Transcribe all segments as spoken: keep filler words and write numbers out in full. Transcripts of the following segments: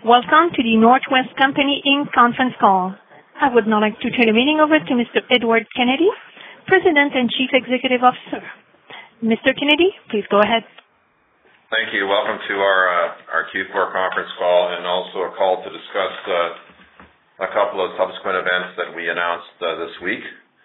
Welcome to the Northwest Company Incorporated conference call. I would now like to turn the meeting over to Mister Edward Kennedy, President and Chief Executive Officer. Mister Kennedy, please go ahead. Thank you. Welcome to our uh, our Q four conference call, and also a call to discuss uh, a couple of subsequent events that we announced uh, this week.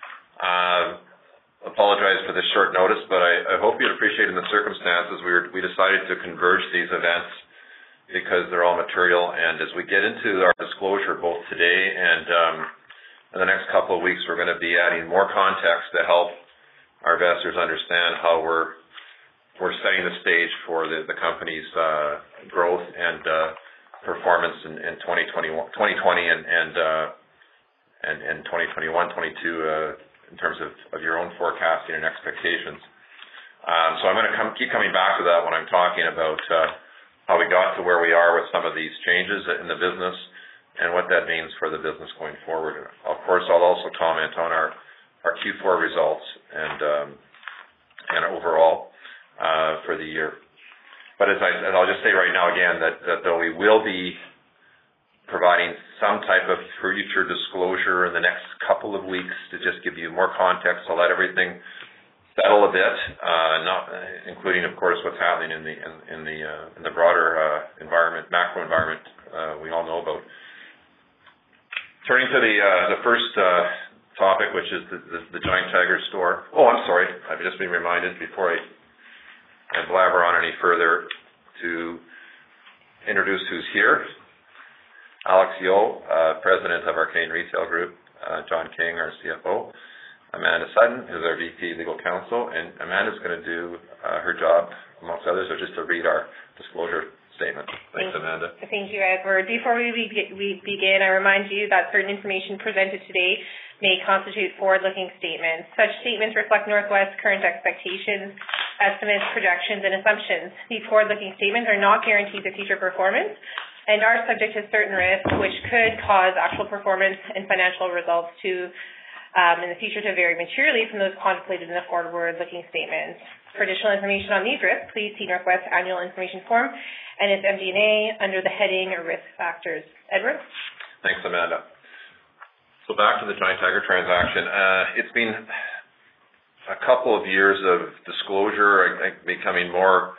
Uh, apologize for this short notice, but I, I hope you'd appreciate in the circumstances we were, we decided to converge these events because they're all material, and as we get into our disclosure both today and um, in the next couple of weeks, we're going to be adding more context to help our investors understand how we're we're setting the stage for the, the company's uh, growth and uh, performance in, in twenty twenty and and, uh, and and twenty twenty-one, twenty-two uh, in terms of, of your own forecasting and expectations. Um, so I'm going to come, keep coming back to that when I'm talking about uh, how we got to where we are with some of these changes in the business and what that means for the business going forward. Of course, I'll also comment on our, our Q four results and um, and overall uh, for the year. But as, I, as I'll just say right now again that, that though we will be providing some type of future disclosure in the next couple of weeks to just give you more context to let everything settle a bit, uh, not including, of course, what's happening in the in, in the uh, in the broader uh, environment, macro environment uh, we all know about. Turning to the uh, the first uh, topic, which is the, the, the Giant Tiger store. Oh, I'm sorry, I've just been reminded before I, I blabber on any further to introduce who's here. Alex Yeo, uh, President of our Canadian Retail Group, uh, John King, our C F O. Amanda Sutton, who's our V P Legal Counsel, and Amanda's going to do uh, her job, amongst others, or just to read our disclosure statement. Thanks, Thank Amanda. Thank you, Edward. Before we, be- we begin, I remind you that certain information presented today may constitute forward-looking statements. Such statements reflect Northwest's current expectations, estimates, projections, and assumptions. These forward-looking statements are not guarantees of future performance and are subject to certain risks which could cause actual performance and financial results to Um, in the future to vary materially from those contemplated in the forward-looking statements. For additional information on these risks, please see Northwest's Annual Information Form and its M D and A under the heading Risk Factors. Edward? Thanks, Amanda. So back to the Giant Tiger transaction. Uh, it's been a couple of years of disclosure, I think, becoming more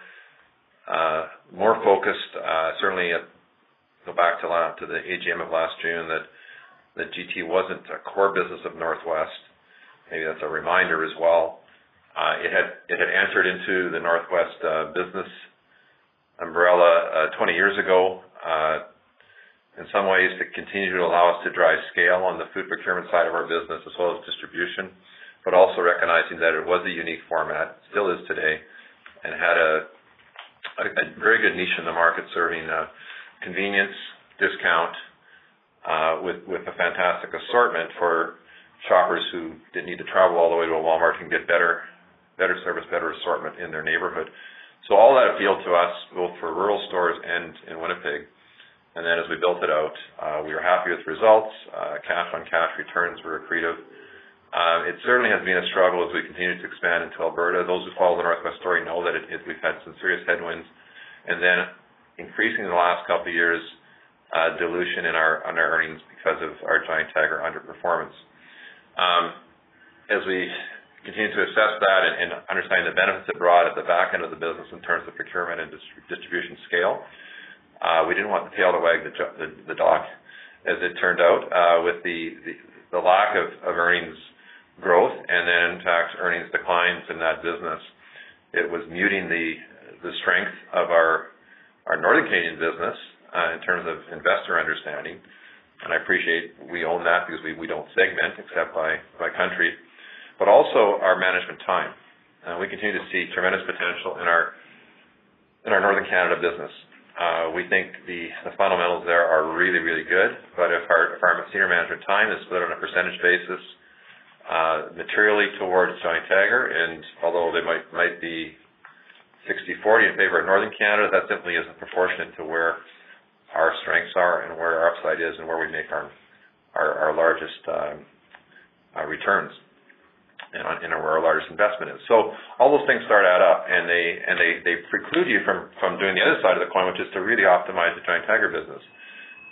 uh, more focused. Uh, certainly, at, go back to, la- to the A G M of last June that that G T wasn't a core business of Northwest. Maybe that's a reminder as well. Uh, it had it had entered into the Northwest uh, business umbrella uh, twenty years ago. Uh, in some ways, to continue to allow us to drive scale on the food procurement side of our business as well as distribution, but also recognizing that it was a unique format, still is today, and had a, a, a very good niche in the market serving uh, convenience, discount, Uh, with, with a fantastic assortment for shoppers who didn't need to travel all the way to a Walmart and get better better service, better assortment in their neighborhood. So all that appealed to us, both for rural stores and in Winnipeg. And then as we built it out, uh, we were happy with the results. Uh, cash-on-cash returns were accretive. Uh, it certainly has been a struggle as we continue to expand into Alberta. Those who follow the Northwest story know that it, it, we've had some serious headwinds. And then increasing in the last couple of years, Uh, dilution in our on our earnings because of our Giant Tiger underperformance. Um, as we continue to assess that and, and understand the benefits it brought at the back end of the business in terms of procurement and dist- distribution scale, uh, we didn't want the tail to wag the, the, the dog, as it turned out, uh, with the, the, the lack of, of earnings growth and then, in fact, earnings declines in that business. It was muting the the strength of our our Northern Canadian business, Uh, in terms of investor understanding, and I appreciate we own that because we, we don't segment except by, by country, but also our management time. Uh, we continue to see tremendous potential in our in our Northern Canada business. Uh, we think the, the fundamentals there are really, really good, but if our, if our senior management time is split on a percentage basis uh, materially towards Giant Tiger, and although they might, might be sixty forty in favor of Northern Canada, that simply isn't proportionate to where our strengths are and where our upside is and where we make our our, our largest um, uh, returns and, on, and where our largest investment is. So all those things start add up, and they and they, they preclude you from, from doing the other side of the coin, which is to really optimize the Giant Tiger business.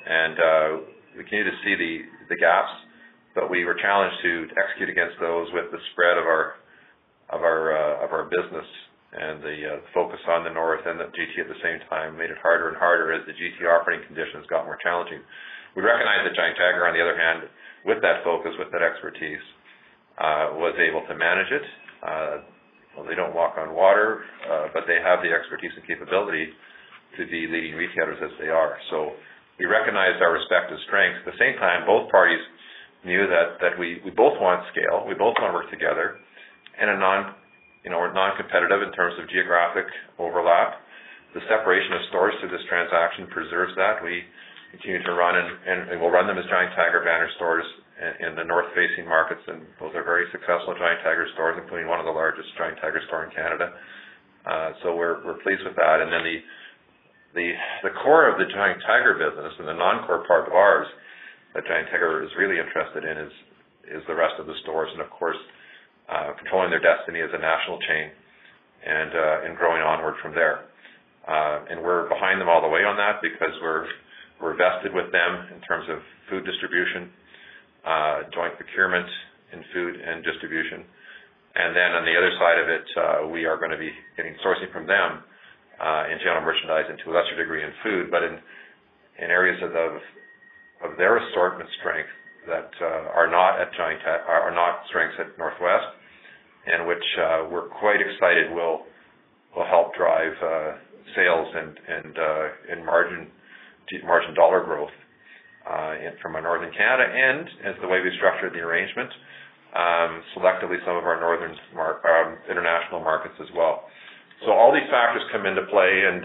And uh, we continue to see the, the gaps, but we were challenged to execute against those with the spread of our of our uh, of our business, and the uh, focus on the North and the G T at the same time made it harder and harder as the G T operating conditions got more challenging. We recognize that Giant Tiger, on the other hand, with that focus, with that expertise, uh, was able to manage it. Uh, well, they don't walk on water, uh, but they have the expertise and capability to be leading retailers as they are. So we recognized our respective strengths. At the same time, both parties knew that, that we, we both want scale, we both want to work together, and a non, you know, we're non-competitive in terms of geographic overlap. The separation of stores through this transaction preserves that. We continue to run, and, and, and we'll run them as Giant Tiger banner stores in, in the north-facing markets, and those are very successful Giant Tiger stores, including one of the largest Giant Tiger store in Canada. Uh, so we're we're pleased with that. And then the the the core of the Giant Tiger business and the non-core part of ours that Giant Tiger is really interested in is is the rest of the stores, and of course uh, controlling their destiny as a national chain and uh, and growing onward from there. Uh, and we're behind them all the way on that because we're we're vested with them in terms of food distribution, uh, joint procurement in food and distribution, and then on the other side of it, uh, we are going to be getting sourcing from them uh, in general merchandise and to a lesser degree in food, but in in areas of the, of their assortment strength that uh, are not at Giant are not strengths at Northwest, and which uh, we're quite excited will will help drive uh, sales and and uh, and margin margin dollar growth uh, in, from our northern Canada, and as the way we structured the arrangement, um, selectively some of our northern mar- um, international markets as well. So all these factors come into play and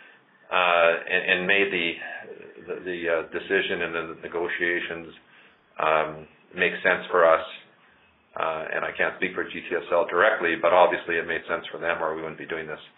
uh, and, and made the the, the uh, decision and the negotiations um, make sense for us. Uh, and I can't speak for G T S L directly, but obviously it made sense for them or we wouldn't be doing this.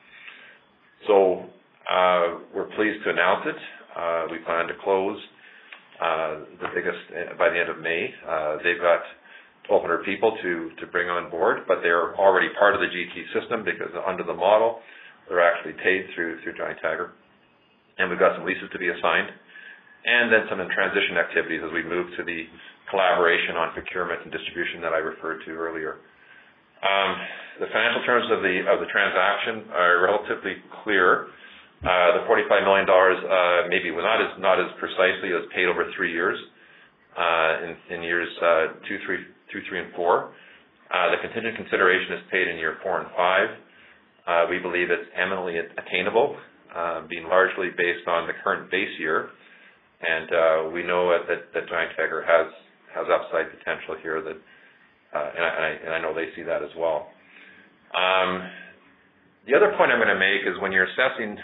So uh, we're pleased to announce it. Uh, we plan to close uh, the biggest uh, by the end of May. Uh, they've got twelve hundred people to, to bring on board, but they're already part of the G T system because under the model, they're actually paid through through Giant Tiger. And we've got some leases to be assigned, and then some in transition activities as we move to the collaboration on procurement and distribution that I referred to earlier. Um, the financial terms of the of the transaction are relatively clear. Uh, the forty-five million dollars uh, maybe was not as not as precisely as paid over three years uh, in, in years uh, two, three, two, three, and four. Uh, the contingent consideration is paid in year four and five. Uh, we believe it's eminently attainable, uh, being largely based on the current base year, and uh, we know that, that Giant Tiger has has upside potential here. That uh, and, I, and, I, and I know they see that as well. Um, the other point I'm going to make is when you're assessing.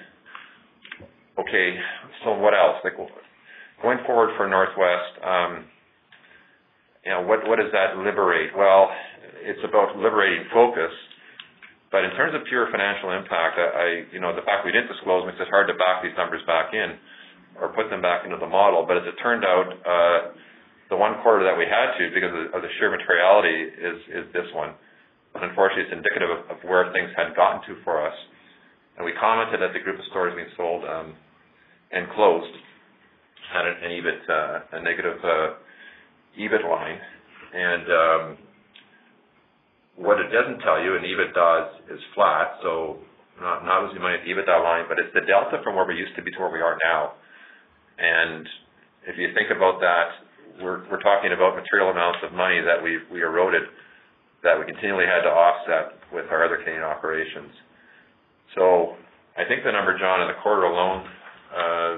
Okay, so what else? Like going forward for Northwest, um, you know, what what does that liberate? Well, it's about liberating focus. But in terms of pure financial impact, I, I you know, the fact we didn't disclose makes it hard to back these numbers back in or put them back into the model. But as it turned out, uh, the one quarter that we had to, because of the sheer materiality, is is this one. And unfortunately, it's indicative of, of where things had gotten to for us. And we commented that the group of stores being sold um, and closed had an, an EBIT, uh, a negative uh, EBIT line. And um, what it doesn't tell you, and EBITDA is, is flat, so not, not losing money at the EBITDA line, but it's the delta from where we used to be to where we are now. And if you think about that, we're, we're talking about material amounts of money that we we eroded that we continually had to offset with our other Canadian operations. So I think the number, John, in the quarter alone, uh,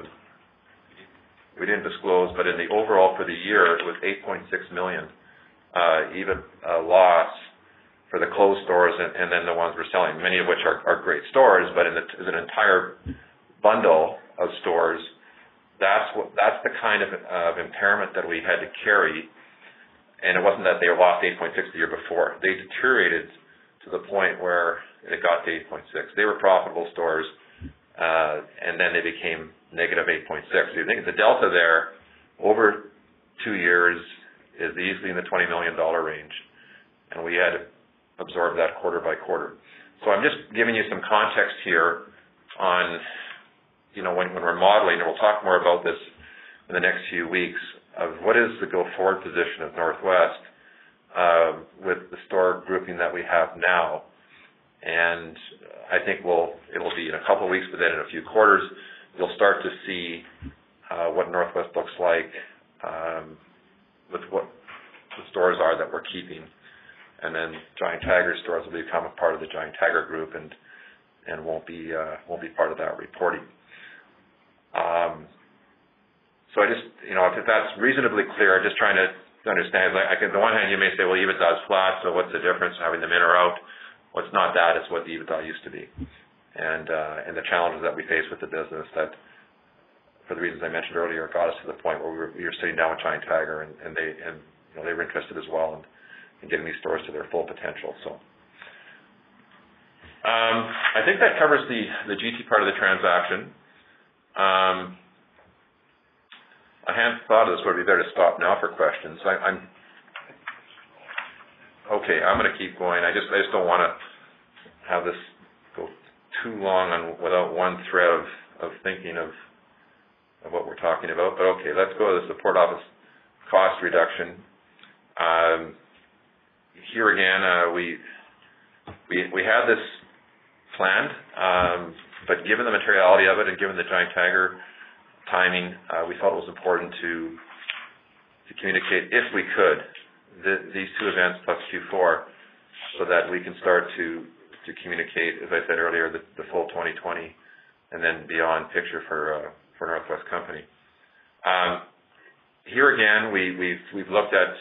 we didn't disclose, but in the overall for the year, it was eight point six million dollars uh, even uh, loss for the closed stores and, and then the ones we're selling, many of which are, are great stores, but in the, as an entire bundle of stores, that's what that's the kind of, of impairment that we had to carry. And it wasn't that they lost eight point six the year before. They deteriorated to the point where it got to eight point six. They were profitable stores, uh, and then they became negative eight point six. So you think the delta there over two years is easily in the twenty million dollars range, and we had to absorb that quarter by quarter. So I'm just giving you some context here on, you know, when, when we're modeling, and we'll talk more about this in the next few weeks of what is the go-forward position of Northwest uh, with the store grouping that we have now. And I think we'll, it'll be in a couple of weeks, but then in a few quarters, you'll start to see uh, what Northwest looks like um, with what the stores are that we're keeping. And then Giant Tiger stores will become a part of the Giant Tiger group and and won't be uh, won't be part of that reporting. Um, so I just, you know, if that's reasonably clear, I'm just trying to understand. Like, I can, on the one hand, you may say, well, EBITDA is flat, so what's the difference having them in or out? Well, it's not that; it's what the EBITDA used to be, and uh, and the challenges that we face with the business that, for the reasons I mentioned earlier, got us to the point where we were, we were sitting down with Giant Tiger, and, and they and you know they were interested as well in, in getting these stores to their full potential. So. Um, I think that covers the, the G T part of the transaction. Um, I hadn't thought of this, but it'd be better to stop now for questions. I, I'm okay. I'm going to keep going. I just I just don't want to have this go too long on without one thread of, of thinking of of what we're talking about. But okay, let's go to the support office cost reduction. Um, here again, uh, we we we had this planned, um, but given the materiality of it and given the Giant Tiger timing, uh, we felt it was important to to communicate, if we could, the, these two events plus Q four, so that we can start to to communicate, as I said earlier, the, the full twenty twenty and then beyond picture for uh, for Northwest Company. Um, here again, we, we've we've looked at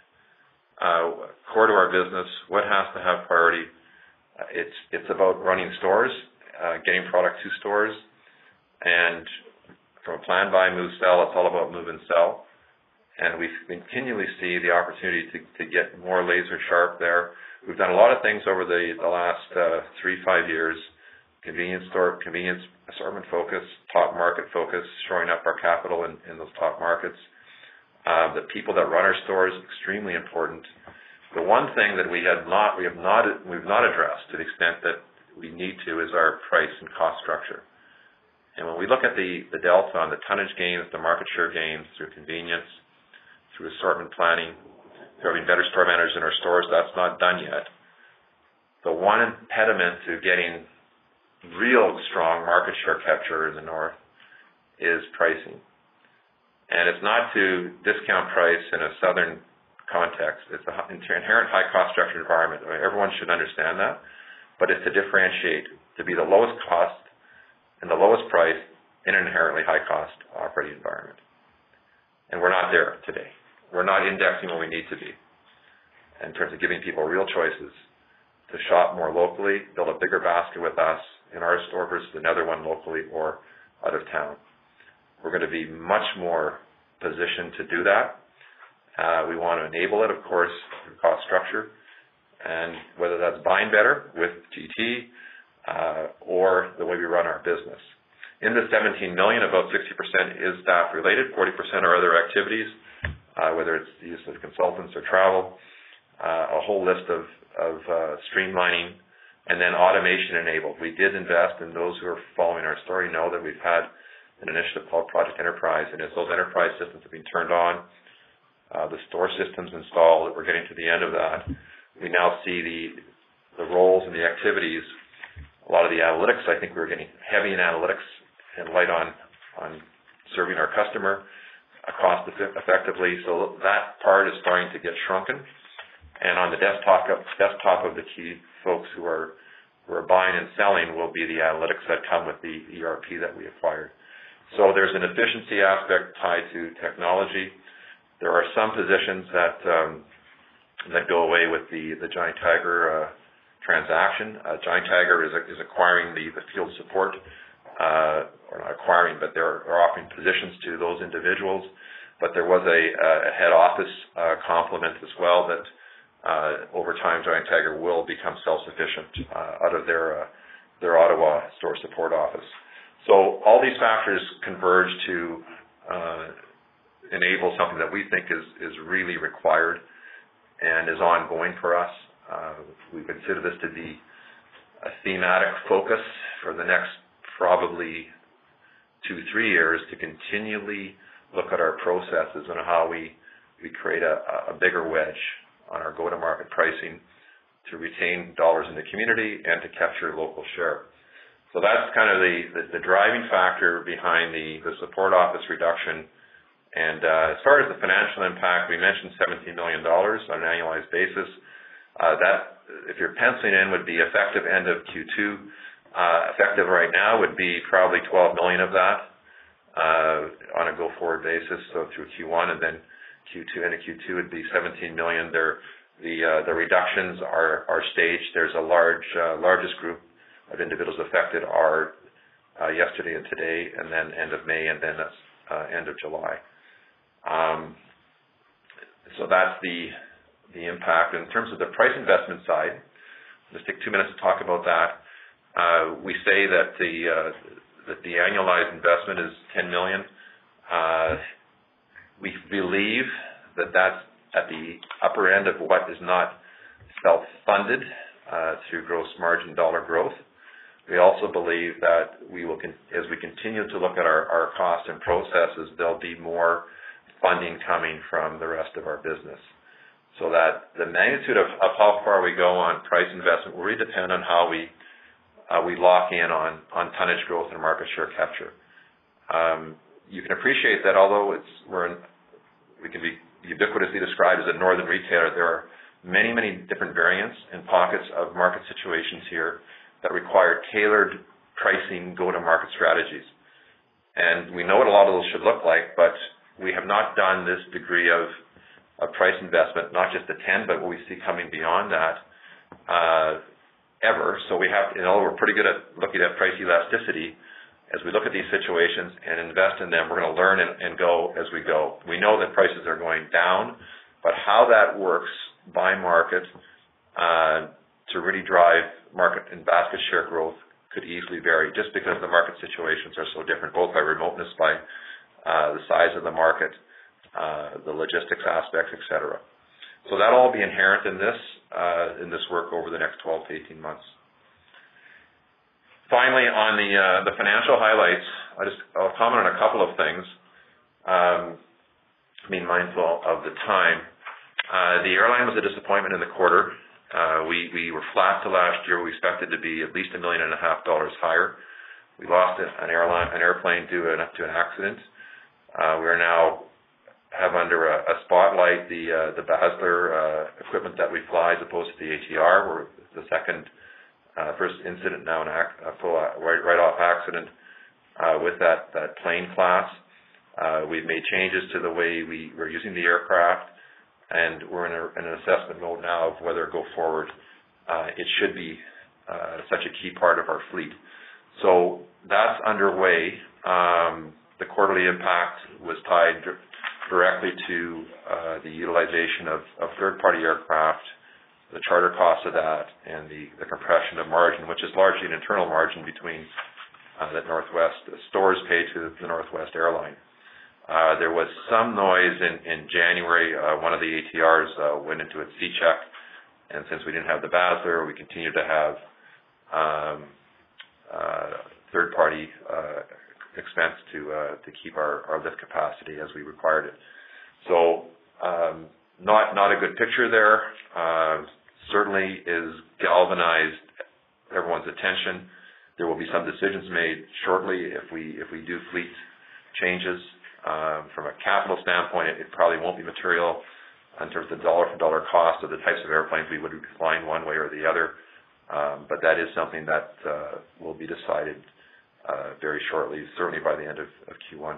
uh, core to our business, what has to have priority. Uh, it's it's about running stores, uh, getting product to stores, and from a plan, buy, move, sell, it's all about move and sell. And we continually see the opportunity to, to get more laser sharp there. We've done a lot of things over the, the last uh, three, five years, convenience store, convenience assortment focus, top market focus, shoring up our capital in, in those top markets. Uh, the people that run our stores, extremely important. The one thing that we had not, we have not, we've not addressed to the extent that we need to is our price and cost structure. And when we look at the, the delta on the tonnage gains, the market share gains through convenience, through assortment planning, through having better store managers in our stores, that's not done yet. The one impediment to getting real strong market share capture in the north is pricing. And it's not to discount price in a southern context. It's an inherent high-cost structure environment. I mean, everyone should understand that. But it's to differentiate, to be the lowest cost and the lowest price in an inherently high-cost operating environment. And we're not there today. We're not indexing where we need to be in terms of giving people real choices to shop more locally, build a bigger basket with us in our store versus another one locally or out of town. We're going to be much more positioned to do that. Uh, we want to enable it, of course, through cost structure, and whether that's buying better with G T uh, or the way we run our business. In the seventeen million dollars, about sixty percent is staff related, forty percent are other activities, uh, whether it's the use of consultants or travel, uh, a whole list of, of uh, streamlining, and then automation enabled. We did invest, and those who are following our story know that we've had an initiative called Project Enterprise, and as those enterprise systems have been turned on, Uh, the store systems installed, we're getting to the end of that. We now see the the roles and the activities, a lot of the analytics. I think we're getting heavy in analytics and light on, on serving our customer uh, cost effectively. So that part is starting to get shrunken. And on the desktop, desktop of the key folks who are, who are buying and selling will be the analytics that come with the E R P that we acquired. So there's an efficiency aspect tied to technology. There are some positions that um, that go away with the, the Giant Tiger uh, transaction. Uh, Giant Tiger is, is acquiring the, the field support, uh, or not acquiring, but they're, they're offering positions to those individuals. But there was a, a head office uh, complement as well that uh, over time Giant Tiger will become self-sufficient uh, out of their uh, their Ottawa store support office. So all these factors converge to uh, enable something that we think is, is really required and is ongoing for us. Uh, we consider this to be a thematic focus for the next probably two, three years to continually look at our processes and how we, we create a, a bigger wedge on our go-to-market pricing to retain dollars in the community and to capture local share. So that's kind of the, the, the driving factor behind the, the support office reduction. And uh, as far as the financial impact, we mentioned seventeen million dollars on an annualized basis. Uh, that, if you're penciling in, would be effective end of Q two. Uh, effective right now would be probably twelve million dollars of that uh, on a go-forward basis, so through Q one, and then Q two into Q two would be seventeen million dollars. There, the uh, the reductions are, are staged. There's a large uh, largest group of individuals affected are uh, yesterday and today, and then end of May, and then uh, end of July. Um, so that's the the impact. In terms of the price investment side, let's take two minutes to talk about that. Uh, we say that the uh, that the annualized investment is ten million dollars. Uh, we believe that that's at the upper end of what is not self-funded uh, through gross margin dollar growth. We also believe that we will, con- as we continue to look at our, our costs and processes, there'll be more funding coming from the rest of our business. So that the magnitude of, of how far we go on price investment will really depend on how we uh, we lock in on, on tonnage growth and market share capture. Um, you can appreciate that although it's we're in, we can be ubiquitously described as a northern retailer, there are many, many different variants and pockets of market situations here that require tailored pricing go-to-market strategies. And we know what a lot of those should look like, but we have not done this degree of, of price investment, not just the ten, but what we see coming beyond that uh, ever. So we have, you know, we're pretty good at looking at price elasticity. As we look at these situations and invest in them, we're going to learn and, and go as we go. We know that prices are going down, but how that works by market uh, to really drive market and basket share growth could easily vary just because the market situations are so different, both by remoteness, by uh, the size of the market, uh, the logistics aspects, et cetera. So that'll all be inherent in this, uh, in this work over the next twelve to eighteen months. Finally, on the uh, the financial highlights, I just I'll comment on a couple of things. Um, being mindful of the time, uh, the airline was a disappointment in the quarter. Uh, we we were flat to last year. We expected to be at least a million and a half dollars higher. We lost an airline an airplane due an, to an accident. Uh, we are now have under a, a spotlight the uh, the Basler uh, equipment that we fly as opposed to the A T R. We're the second. Uh, first incident now, an ac- a full uh, right, right-off accident uh, with that, that plane class. Uh, we've made changes to the way we, we're using the aircraft, and we're in, a, in an assessment mode now of whether go forward uh, it should be uh, such a key part of our fleet. So that's underway. Um, the quarterly impact was tied d- directly to uh, the utilization of, of third-party aircraft, the charter cost of that, and the, the compression of margin, which is largely an internal margin between uh, that Northwest the stores pay to the Northwest airline. Uh, there was some noise in, in January. Uh, one of the A T Rs uh, went into its C-check, and since we didn't have the Basler, we continued to have um, uh, third-party uh, expense to uh, to keep our, our lift capacity as we required it. So um, not not a good picture there. Uh, certainly is galvanized everyone's attention. There will be some decisions made shortly if we if we do fleet changes. Um, from a capital standpoint, it, it probably won't be material in terms of the dollar-for-dollar cost of the types of airplanes we would be flying one way or the other. Um, but that is something that uh, will be decided uh, very shortly, certainly by the end of, of Q one.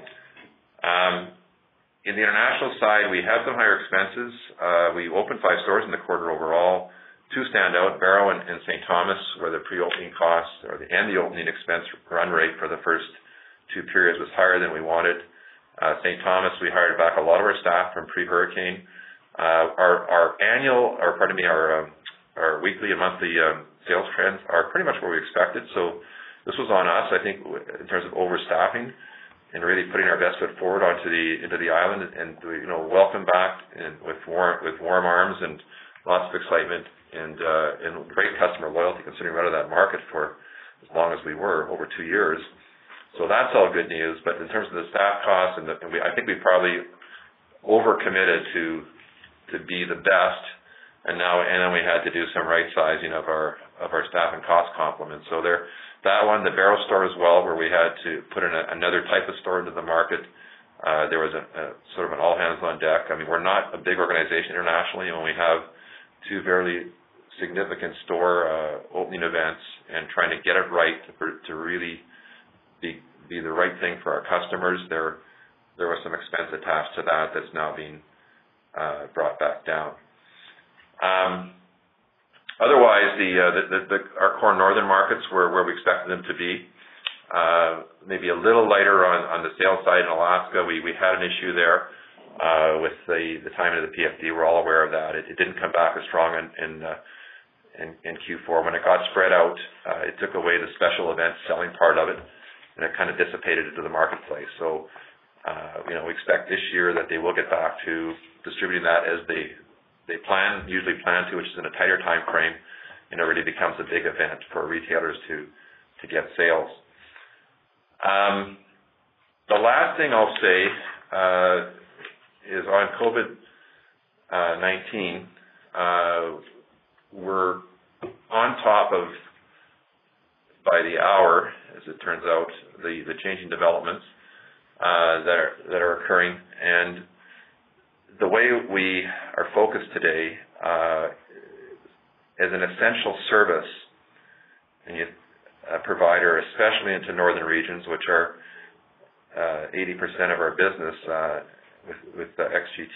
Um, in the international side, we have some higher expenses. Uh, we opened five stores in the quarter overall. Two stand out, Barrow and, and Saint Thomas, where the pre-opening costs or the, and the opening expense run rate for the first two periods was higher than we wanted. Uh, Saint Thomas, we hired back a lot of our staff from pre-hurricane. Uh, our, our annual, or pardon me, our um, our weekly and monthly um, sales trends are pretty much where we expected. So this was on us, I think, in terms of overstaffing and really putting our best foot forward onto the into the island and, you know, welcome back and with warm with warm arms and lots of excitement and uh, and great customer loyalty, considering we're out of that market for as long as we were, over two years. So that's all good news. But in terms of the staff costs, and, the, and we, I think we probably overcommitted to to be the best, and now and then we had to do some right sizing of our of our staff and cost complement. So there, that one, the Barrow store as well, where we had to put in a, another type of store into the market. Uh, there was a, a sort of an all hands on deck. I mean, we're not a big organization internationally, and we have two very significant store uh, opening events, and trying to get it right to, to really be be the right thing for our customers. There there was some expense attached to that that's now being uh, brought back down. Um, otherwise, the, uh, the, the, the our core northern markets were where we expected them to be. Uh, maybe a little lighter on, on the sales side in Alaska. We we had an issue there uh, with the, the timing of the P F D. We're all aware of that. It, it didn't come back as strong in in, uh, in in Q four. When it got spread out, uh, it took away the special event selling part of it, and it kind of dissipated into the marketplace. So, uh, you know, we expect this year that they will get back to distributing that as they they plan, usually plan to, which is in a tighter time frame, and it really becomes a big event for retailers to to get sales. Um, the last thing I'll say uh, is on COVID nineteen, uh, we're on top of, by the hour, as it turns out, the, the changing developments uh, that are that are occurring. And the way we are focused today uh, as an essential service, and you Uh, provider, especially into northern regions, which are uh, eighty percent of our business uh, with, with the X G T.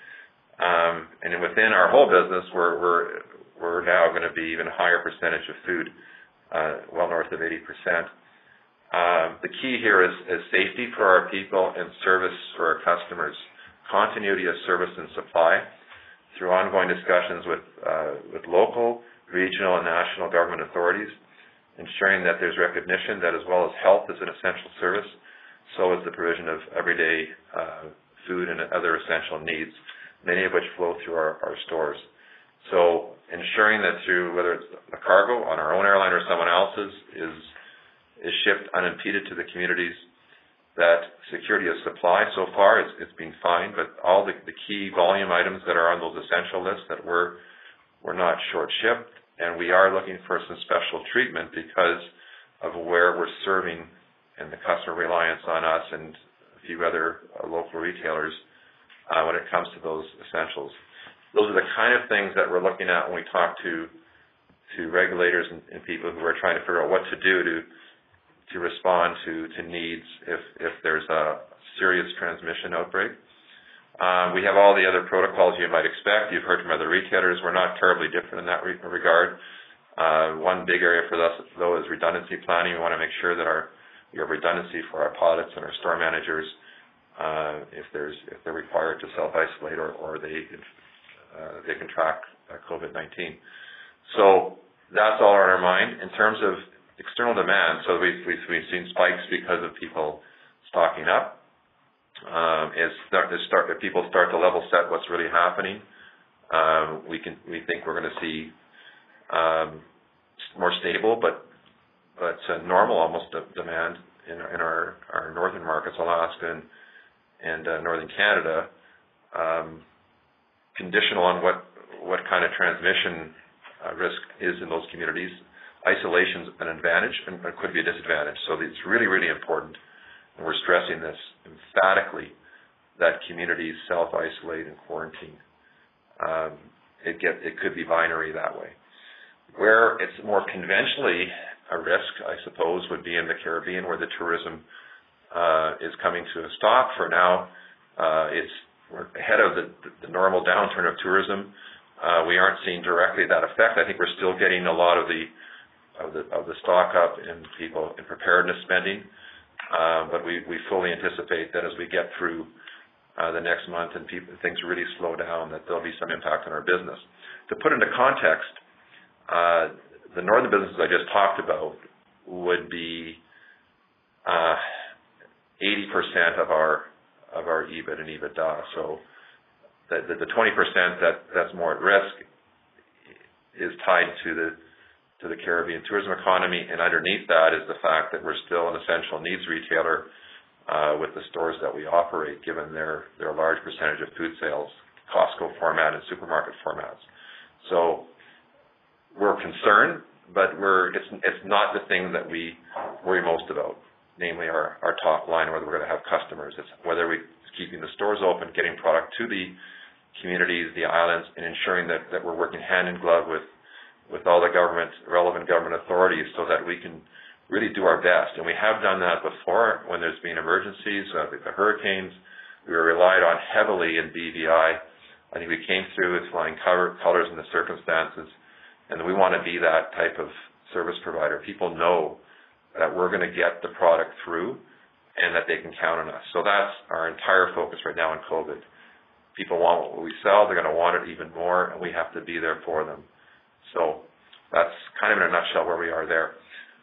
Um, and within our whole business, we're we're, we're now going to be even a higher percentage of food, uh, well north of eighty percent. Um, the key here is, is safety for our people and service for our customers. Continuity of service and supply through ongoing discussions with uh, with local, regional, and national government authorities, ensuring that there's recognition that as well as health is an essential service, so is the provision of everyday uh, food and other essential needs, many of which flow through our, our stores. So ensuring that through, whether it's a cargo on our own airline or someone else's, is is shipped unimpeded to the communities. That security of supply, so far, it's, it's been fine, but all the, the key volume items that are on those essential lists, that we're, we're not short-shipped. And we are looking for some special treatment because of where we're serving and the customer reliance on us and a few other uh, local retailers uh, when it comes to those essentials. Those are the kind of things that we're looking at when we talk to to regulators and, and people who are trying to figure out what to do to to respond to, to needs if, if there's a serious transmission outbreak. Um, we have all the other protocols you might expect. You've heard from other retailers. We're not terribly different in that re- regard. Uh, one big area for us, though, is redundancy planning. We want to make sure that our we have redundancy for our pilots and our store managers uh, if there's if they're required to self-isolate or, or they uh, they contract uh, COVID nineteen. So that's all on our mind. In terms of external demand, so we've, we've, we've seen spikes because of people stocking up. Um, as start to start, if people start to level set what's really happening, um, we can we think we're going to see um, more stable, but but uh, normal almost demand in, in our, our northern markets, Alaska and, and uh, northern Canada, um, conditional on what what kind of transmission uh, risk is in those communities. Isolation's an advantage, and it could be a disadvantage. So it's really really important. And we're stressing this emphatically, that communities self-isolate and quarantine. Um, it, get, it could be binary that way. Where it's more conventionally a risk, I suppose, would be in the Caribbean, where the tourism uh, is coming to a stop. For now, uh, it's we're ahead of the, the normal downturn of tourism. Uh, we aren't seeing directly that effect. I think we're still getting a lot of the of the, of the stock up in people in preparedness spending. Uh, but we, we fully anticipate that as we get through uh, the next month and people, things really slow down, that there'll be some impact on our business. To put into context, uh, the northern businesses I just talked about would be uh, eighty percent of our of our E B I T and EBITDA. So the, the, the twenty percent that, that's more at risk is tied to the to the Caribbean tourism economy, and underneath that is the fact that we're still an essential needs retailer uh, with the stores that we operate, given their, their large percentage of food sales, Costco format and supermarket formats. So we're concerned, but we're it's it's not the thing that we worry most about, namely our, our top line, whether we're going to have customers. It's whether we're keeping the stores open, getting product to the communities, the islands, and ensuring that, that we're working hand in glove with, with all the government, relevant government authorities so that we can really do our best. And we have done that before when there's been emergencies, uh, like the hurricanes. We were relied on heavily in B V I. I think we came through with flying cover, colors in the circumstances. And we want to be that type of service provider. People know that we're going to get the product through and that they can count on us. So that's our entire focus right now in COVID. People want what we sell. They're going to want it even more, and we have to be there for them. So that's kind of in a nutshell where we are there.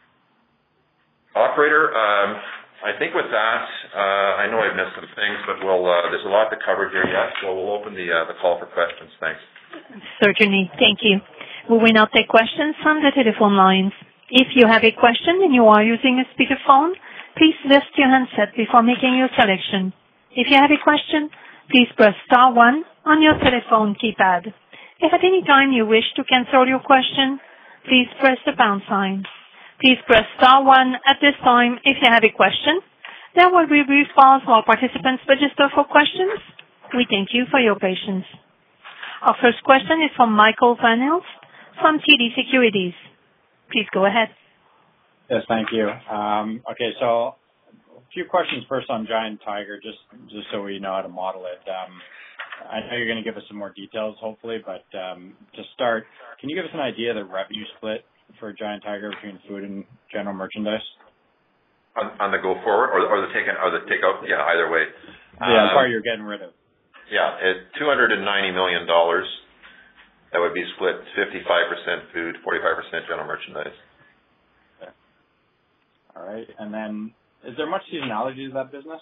Operator, um, I think with that, uh, I know I've missed some things, but we'll, uh, there's a lot to cover here yet, so we'll open the, uh, the call for questions. Thanks. Certainly. Thank you. We will now take questions from the telephone lines. If you have a question and you are using a speakerphone, please lift your handset before making your selection. If you have a question, please press star one on your telephone keypad. If at any time you wish to cancel your question, please press the pound sign. Please press star one at this time if you have a question. There will be a brief pause while participants register for questions. We thank you for your patience. Our first question is from Michael Van Aelst from T D Securities. Please go ahead. Yes, thank you. Um, okay, so a few questions first on Giant Tiger, just just so we know how to model it. Um, I know you're going to give us some more details, hopefully, but um, to start, can you give us an idea of the revenue split for Giant Tiger between food and general merchandise? On, on the go forward, or, or the take or the take out? Yeah, either way. Yeah, the um, part you're getting rid of. Yeah, at two hundred ninety million dollars. That would be split fifty-five percent food, forty-five percent general merchandise. Okay. All right. And then is there much seasonality to that business?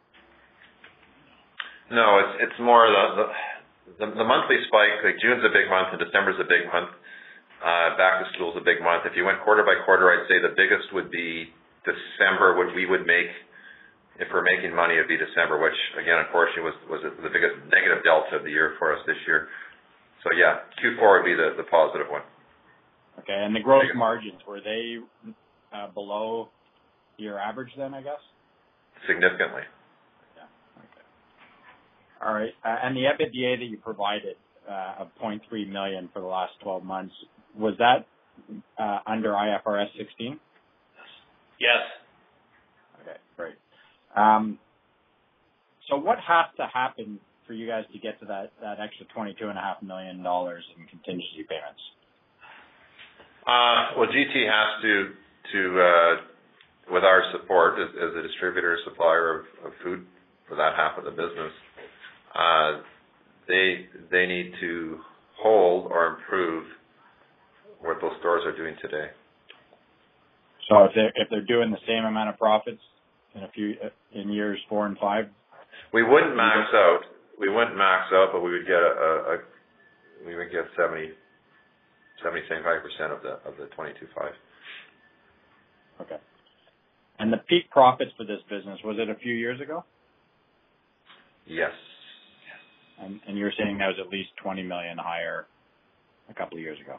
No, it's it's more the the, the, the monthly spike. Like June's a big month and December's a big month. Uh, back to school's a big month. If you went quarter by quarter, I'd say the biggest would be December. What we would make, if we're making money, it'd be December, which again, unfortunately, was was the biggest negative delta of the year for us this year. So yeah, Q four would be the, the positive one. Okay, and the gross margins, were they uh, below your average then, I guess? Significantly. Yeah, okay. All right, uh, and the EBITDA that you provided uh, of zero point three million dollars for the last twelve months, was that uh, under I F R S sixteen? Yes. Okay, great. Um, so what has to happen for you guys to get to that, that extra twenty-two point five million dollars in contingency payments? Uh, well, G T has to, to uh, with our support as, as a distributor, supplier of, of food for that half of the business, uh, they they need to hold or improve what those stores are doing today. So if they're, if they're doing the same amount of profits in a few in years four and five, we wouldn't max out. We wouldn't max out, but we would get a, a, a we would get seventy, seventy, seventy-five percent of the of the twenty-two point five. Okay. And the peak profits for this business, was it a few years ago? Yes. And, and you're saying that was at least twenty million higher a couple of years ago.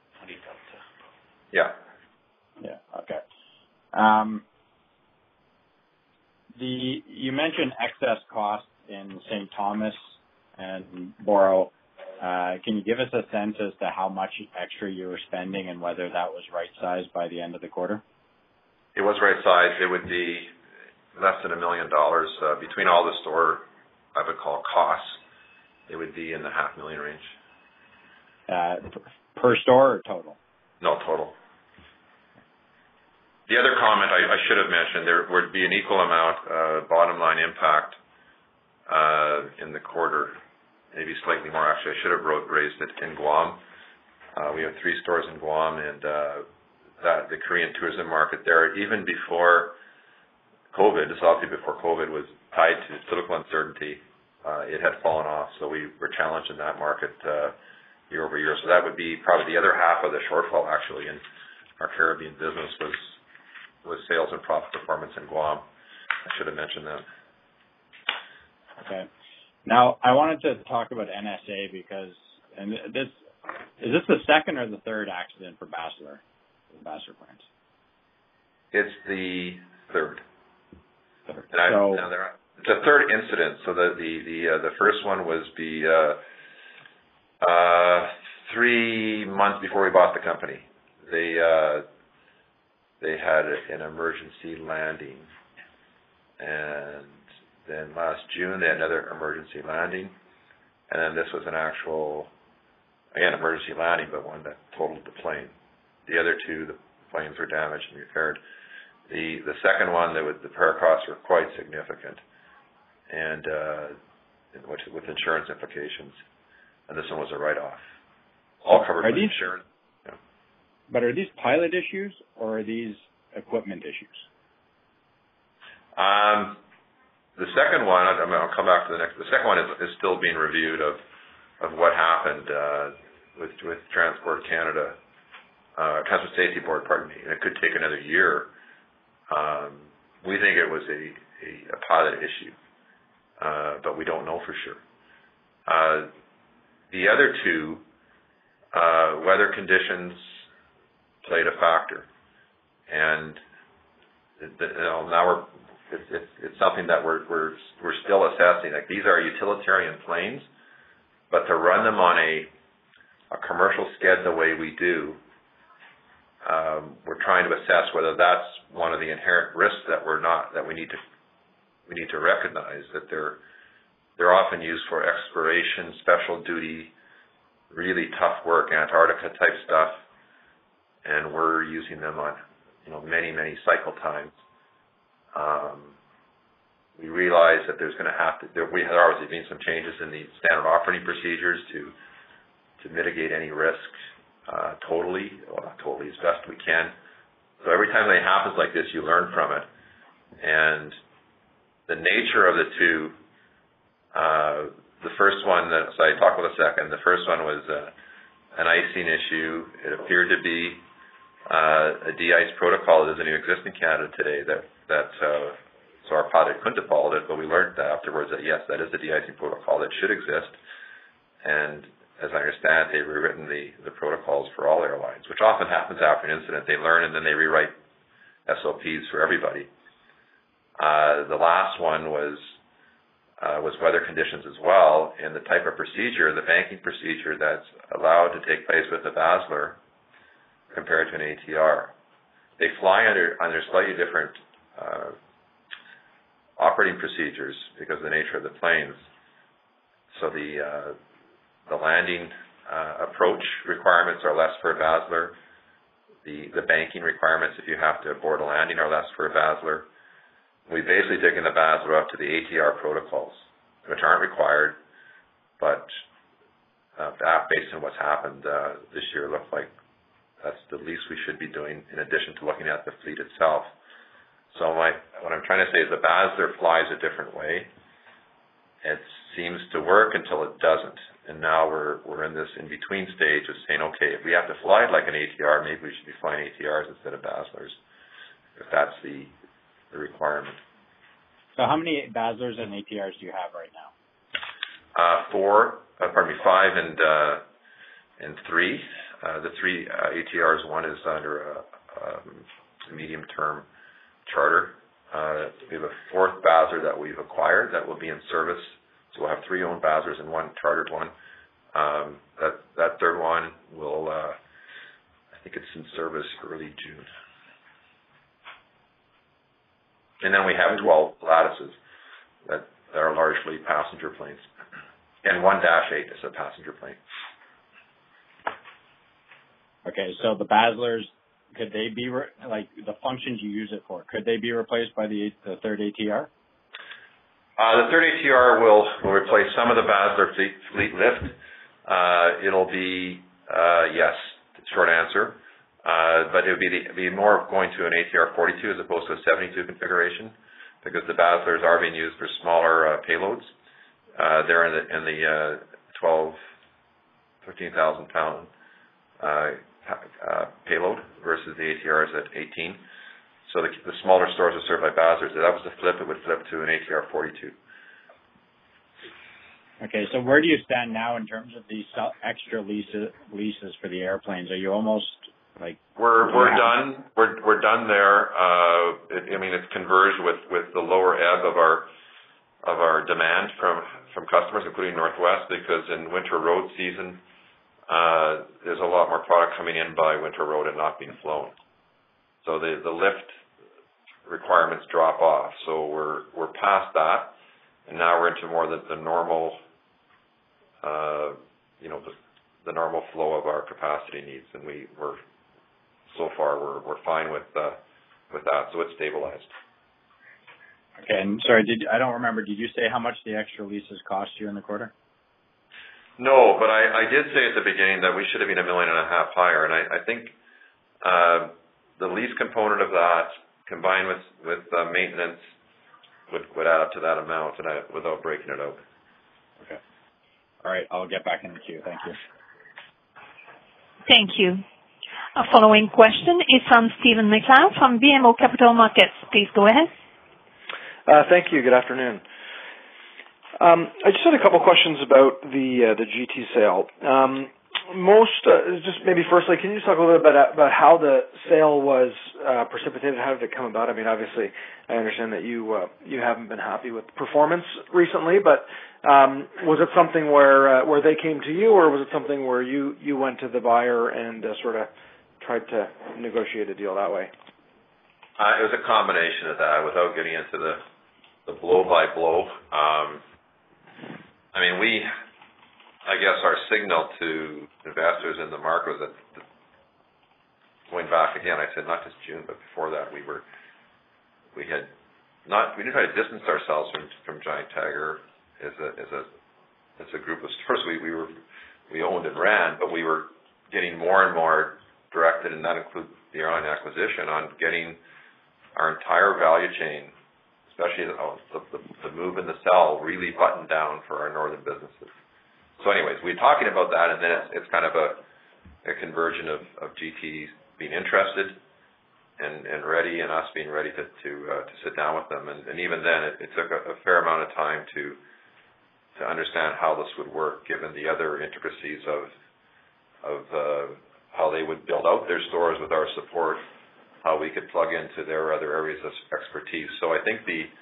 Yeah. Yeah. Okay. Um, the you mentioned excess costs in Saint Thomas and Boro. Uh, can you give us a sense as to how much extra you were spending and whether that was right-sized by the end of the quarter? It was right-sized. It would be less than a million dollars uh, between all the store, I would call costs. It would be in the half million range. Uh, per store or total? No, total. The other comment I, I should have mentioned, there would be an equal amount uh, bottom line impact uh, in the quarter, maybe slightly more actually. I should have wrote, raised it in Guam. Uh, we have three stores in Guam, and uh, that the Korean tourism market there, even before COVID, this obviously before COVID, was tied to political uncertainty. Uh, it had fallen off, so we were challenged in that market uh, year over year. So that would be probably the other half of the shortfall actually in our Caribbean business was was sales and profit performance in Guam. I should have mentioned that. Okay. Now I wanted to talk about N S A because, and this is this the second or the third accident for Basler, the Basler Plains? It's the third. Third. And I, so now there are, it's a third incident. So the the the, uh, the first one was the uh, uh, three months before we bought the company. They uh, they had an emergency landing, and then last June they had another emergency landing, and then this was an actual, again, emergency landing, but one that totaled the plane. The other two, the planes were damaged and repaired. The the second one, the, the repair costs were quite significant, and uh, which, with insurance implications. And this one was a write-off, all covered are by these, insurance. Yeah. But are these pilot issues or are these equipment issues? Um, the second one, I mean, I'll come back to the next. The second one is, is still being reviewed of of what happened uh, with with Transport Canada, uh, Transport Safety Board, pardon me. And it could take another year. Um, we think it was a, a, a pilot issue, uh, but we don't know for sure. Uh, the other two, uh, weather conditions played a factor, and the, you know, now we're it's, it's, it's something that we're we're we're still assessing. Like, these are utilitarian planes, but to run them on a a commercial sked the way we do, um, we're trying to assess whether that's one of the inherent risks that we're not that we need to we need to recognize, that they're they're often used for exploration, special duty, really tough work, Antarctica type stuff, and we're using them on you know many many cycle times. Um, we realize that there's going to have to there, we have obviously been some changes in the standard operating procedures to to mitigate any risk uh, totally, well, not totally, as best we can. So every time it happens like this, you learn from it. And the nature of the two, uh, the first one, that, so I talk about a second, the first one was uh, an icing issue. It appeared to be uh, a de-ice protocol that doesn't even exist in Canada today. That, that uh, so our pilot couldn't have followed it, but we learned that afterwards that yes, that is a de-icing protocol that should exist. And as I understand, they've rewritten the, the protocols for all airlines, which often happens after an incident. They learn and then they rewrite S O Ps for everybody. Uh, the last one was uh, was weather conditions as well, and the type of procedure, the banking procedure that's allowed to take place with the Basler compared to an A T R. They fly under under slightly different uh, operating procedures because of the nature of the planes. So the uh, The landing uh, approach requirements are less for a Basler. The the banking requirements, if you have to board a landing, are less for a Basler. We've basically taken the Basler up to the A T R protocols, which aren't required, but uh, that, based on what's happened uh, this year, looks like that's the least we should be doing, in addition to looking at the fleet itself. So my, what I'm trying to say is the Basler flies a different way. It seems to work until it doesn't. And now we're we're in this in-between stage of saying, okay, if we have to fly it like an A T R, maybe we should be flying A T Rs instead of Baslers, if that's the, the requirement. So how many Baslers and A T Rs do you have right now? Uh, four, uh, pardon me, five and uh, and three. Uh, the three uh, A T Rs, one is under a, um, a medium-term charter. Uh, we have a fourth Basler that we've acquired that will be in service. So we'll have three owned Baslers and one chartered one. Um, that that third one will, uh, I think it's in service early June. And then we have twelve Lattices that, that are largely passenger planes. And one Dash eight is a passenger plane. Okay, so the Baslers, could they be, re- like, the functions you use it for, could they be replaced by the, the third A T R? Uh, the third A T R will, will replace some of the Basler fleet, fleet lift. Uh, it'll be, uh, yes, short answer. Uh, but it would be, the, be more going to an A T R forty-two as opposed to a seventy-two configuration, because the Baslers are being used for smaller uh, payloads. Uh, they're in the, in the uh, twelve, fifteen thousand pound uh, uh, payload versus the A T Rs at eighteen. So the, the smaller stores are served by Bastards. If that was to flip, it would flip to an A T R forty-two. Okay, so where do you stand now in terms of these extra leases leases for the airplanes? Are you almost like we're we're done? We're we're done there. Uh, it, I mean, it's converged with, with the lower ebb of our of our demand from from customers, including Northwest, because in winter road season, uh, there's a lot more product coming in by winter road and not being flown. So the the lift requirements drop off. So we're we're past that, and now we're into more the, the normal. Uh, you know, the, the normal flow of our capacity needs, and we we're so far we're we're fine with uh, with that. So it's stabilized. Okay, and sorry, did I don't remember. Did you say how much the extra leases cost you in the quarter? No, but I, I did say at the beginning that we should have been a million and a half higher, and I, I think uh, the lease component of that combined with with uh, maintenance would would add up to that amount, and I, without breaking it out. Okay. All right, I'll get back in the queue. Thank you. Thank you. Our following question is from Stephen McLeod from B M O Capital Markets. Please go ahead. Uh, thank you. Good afternoon. Um, I just had a couple questions about the uh, the G T sale. Um, most, uh, just maybe firstly, can you just talk a little bit about, about how the sale was uh, precipitated? How did it come about? I mean, obviously, I understand that you uh, you haven't been happy with performance recently, but um, was it something where uh, where they came to you, or was it something where you, you went to the buyer and uh, sort of tried to negotiate a deal that way? Uh, it was a combination of that, without getting into the the blow by blow. Um, I mean, we. I guess our signal to investors in the market was that, going back again, I said not just June, but before that, we were, we had not, we didn't try to distance ourselves from, from Giant Tiger as a, as a, as a group of stores we, we were, we owned and ran, but we were getting more and more directed, and that includes the airline acquisition, on getting our entire value chain, especially the, the, the move and the sell, really buttoned down for our northern businesses. So anyways, we're talking about that, and then it's, it's kind of a, a conversion of, of G T being interested and, and ready, and us being ready to to, uh, to sit down with them. And, and even then, it, it took a, a fair amount of time to to understand how this would work, given the other intricacies of of uh, how they would build out their stores with our support, how we could plug into their other areas of expertise. So I think the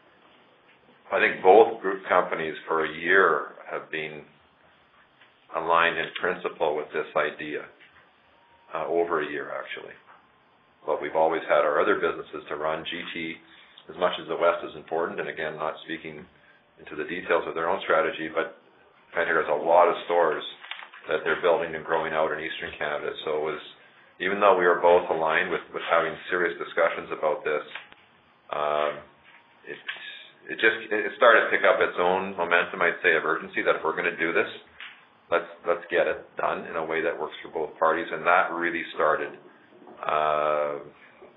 I think both group companies for a year have been aligned in principle with this idea, uh, over a year actually. But we've always had our other businesses to run. G T, as much as the West is important, and again, not speaking into the details of their own strategy, but Pioneer has a lot of stores that they're building and growing out in Eastern Canada. So it was, even though we were both aligned with, with having serious discussions about this, um, it, it just it started to pick up its own momentum, I'd say, of urgency, that if we're going to do this, Let's let's get it done in a way that works for both parties, and that really started, uh,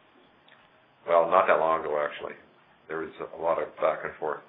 well, not that long ago actually. There was a lot of back and forth.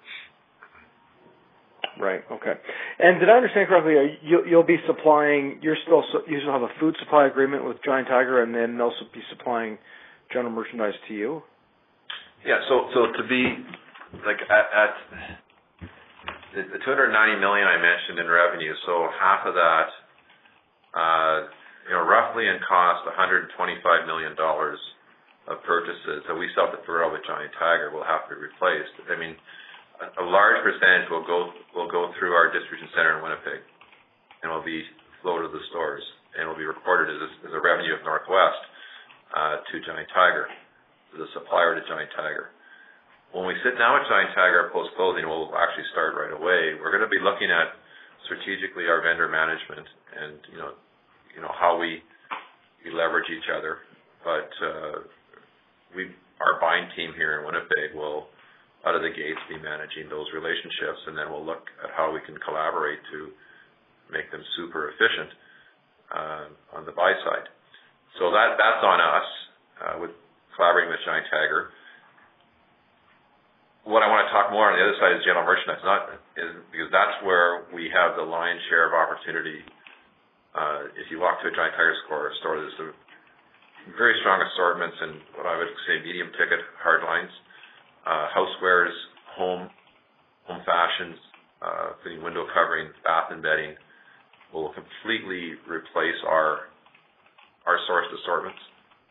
Right. Okay. And did I understand correctly? You, you'll be supplying. You're still you still have a food supply agreement with Giant Tiger, and then they'll be supplying general merchandise to you. Yeah. So so to be like at. at The, the two hundred ninety million dollars I mentioned in revenue, so half of that, uh, you know, roughly in cost, one hundred twenty-five million dollars of purchases that we still have to figure out with Giant Tiger will have to be replaced. I mean, a, a large percentage will go will go through our distribution center in Winnipeg, and will be flowed to the stores, and will be recorded as a, as a revenue of Northwest uh, to Giant Tiger, as a supplier to Giant Tiger. When we sit down with Giant Tiger post-closing, we'll actually start right away. We're going to be looking at strategically our vendor management and, you know, you know how we, we leverage each other. But uh, we, our buying team here in Winnipeg will, out of the gates, be managing those relationships, and then we'll look at how we can collaborate to make them super efficient uh, on the buy side. So that that's on us uh, with collaborating with Giant Tiger. What I want to talk more on the other side is general merchandise, not is because that's where we have the lion's share of opportunity Uh, if you walk to a Giant Tiger store, store there's a very strong assortments in what I would say medium ticket hard lines, uh, housewares, home, home fashions, uh, including window covering, bath and bedding, will completely replace our our sourced assortments.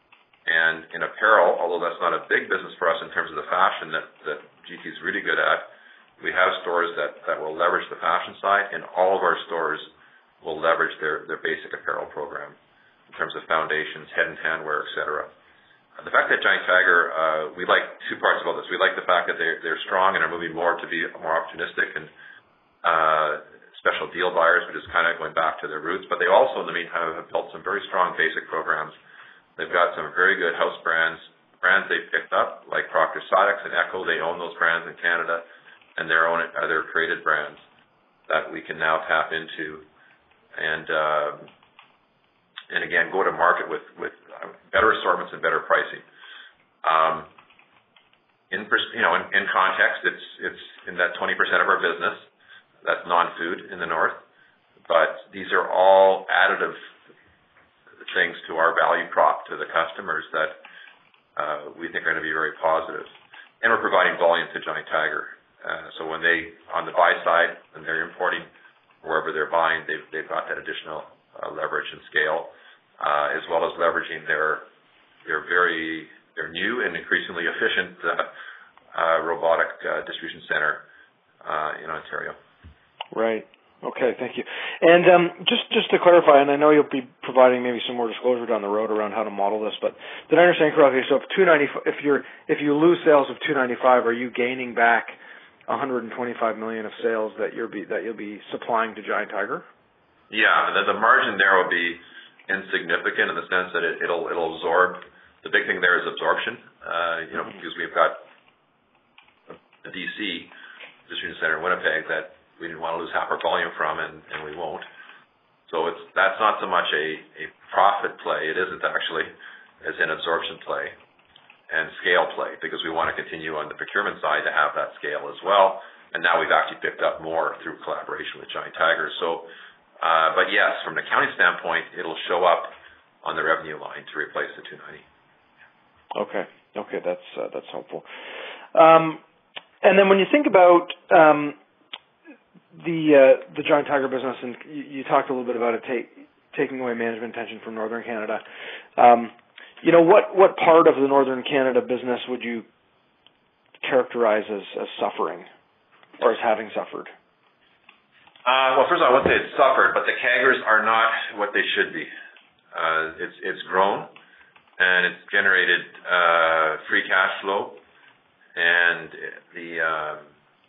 And in apparel, although that's not a big business for us in terms of the fashion that, that G T is really good at, we have stores that, that will leverage the fashion side, and all of our stores will leverage their, their basic apparel program in terms of foundations, head and handwear, et cetera. The fact that Giant Tiger, uh, we like two parts about this. We like the fact that they're, they're strong and are moving more to be more opportunistic and uh, special deal buyers, which is kind of going back to their roots. But they also, in the meantime, have built some very strong basic programs. They've got some very good house brands, brands they've picked up, like Proctor Silex and Echo. They own those brands in Canada, and their own uh, their created brands that we can now tap into, and uh, and again go to market with with better assortments and better pricing. Um, in you know, in, in context, it's it's in that twenty percent of our business that's non-food in the north, but these are all additive things to our value prop to the customers that uh, we think are going to be very positive. And we're providing volume to Giant Tiger. Uh, so when they, on the buy side, when they're importing, wherever they're buying, they've, they've got that additional uh, leverage and scale, uh, as well as leveraging their their very their new and increasingly efficient uh, uh, robotic uh, distribution center uh, in Ontario. Right. Okay, thank you. And um, just just to clarify, and I know you'll be providing maybe some more disclosure down the road around how to model this, but did I understand correctly? So if two ninety, if you're if you lose sales of two ninety-five, are you gaining back one hundred twenty-five million of sales that you're be, that you'll be supplying to Giant Tiger? Yeah, the, the margin there will be insignificant in the sense that it, it'll it'll absorb. The big thing there is absorption. Uh, you know, mm-hmm. because we've got a D C distribution center in Winnipeg that we didn't want to lose half our volume from, and, and we won't. So it's that's not so much a, a profit play. It isn't actually, as an absorption play and scale play, because we want to continue on the procurement side to have that scale as well. And now we've actually picked up more through collaboration with Giant Tiger. So, uh, but yes, from an accounting standpoint, it'll show up on the revenue line to replace the two ninety. Okay. Okay, that's uh, that's helpful. Um, and then when you think about um, the uh, the Giant Tiger business, and you, you talked a little bit about it take, taking away management attention from Northern Canada. Um, you know, what, what part of the Northern Canada business would you characterize as, as suffering or as having suffered? Uh, well, first of all, I won't say it's suffered, but the C A G Rs are not what they should be. Uh, it's it's grown, and it's generated uh, free cash flow, and the um,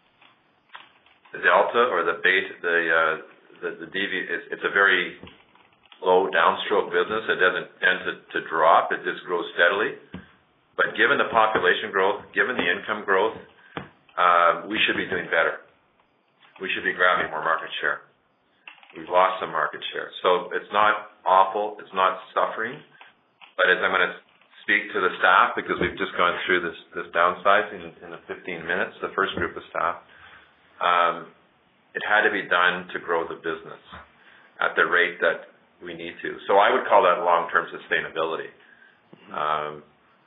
the delta or the base, the uh, the, the D V, it's, it's a very low downstroke business. It doesn't tend to, to drop. It just grows steadily. But given the population growth, given the income growth, um, we should be doing better. We should be grabbing more market share. We've lost some market share. So it's not awful. It's not suffering. But as I'm going to speak to the staff, because we've just gone through this, this downsizing in, in the fifteen minutes, the first group of staff, um, it had to be done to grow the business at the rate that we need to. So I would call that long-term sustainability. Um,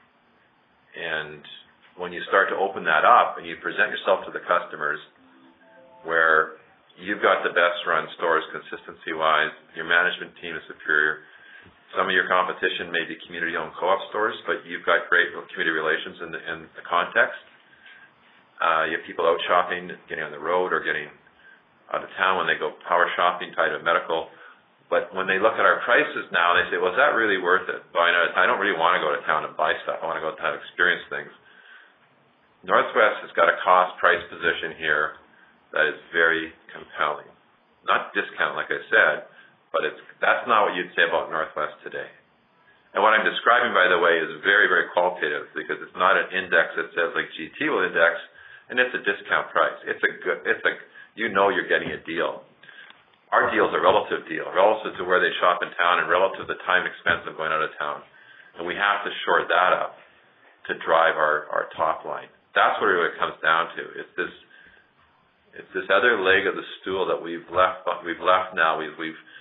and when you start to open that up and you present yourself to the customers where you've got the best run stores consistency-wise, your management team is superior, some of your competition may be community-owned co-op stores, but you've got great community relations in the, in the context. Uh, you have people out shopping, getting on the road or getting out of town when they go power shopping, tied to medical. But when they look at our prices now, they say, well, is that really worth it? Well, I, know, I don't really want to go to town and buy stuff. I want to go out and experience things. Northwest has got a cost-price position here that is very compelling. Not discount, like I said, but it's that's not what you'd say about Northwest today. And what I'm describing, by the way, is very, very qualitative, because it's not an index that says like G T will index, and it's a discount price. It's a good, it's a, you know you're getting a deal. Our deal is a relative deal, relative to where they shop in town and relative to the time expense of going out of town. And we have to shore that up to drive our, our top line. That's what it comes down to. It's this It's this other leg of the stool that we've left. We've left now. We've, we've